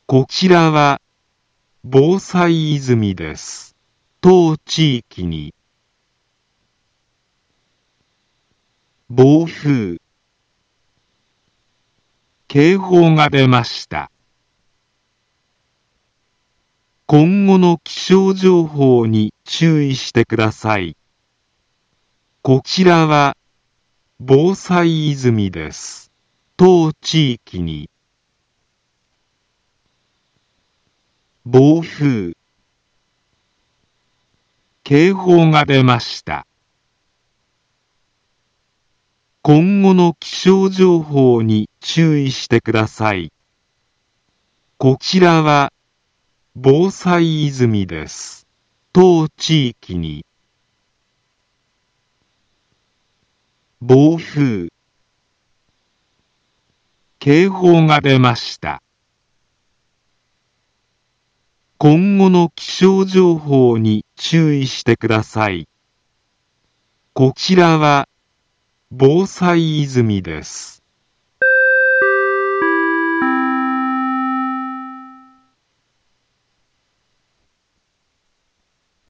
こちらは防災泉です。当地域に暴風、警報が出ました。今後の気象情報に注意してください。こちらは防災泉です。当地域に暴風、警報が出ました。今後の気象情報に注意してください。こちらは防災泉です。当地域に暴風、警報が出ました。今後の気象情報に注意してください。こちらは防災泉です。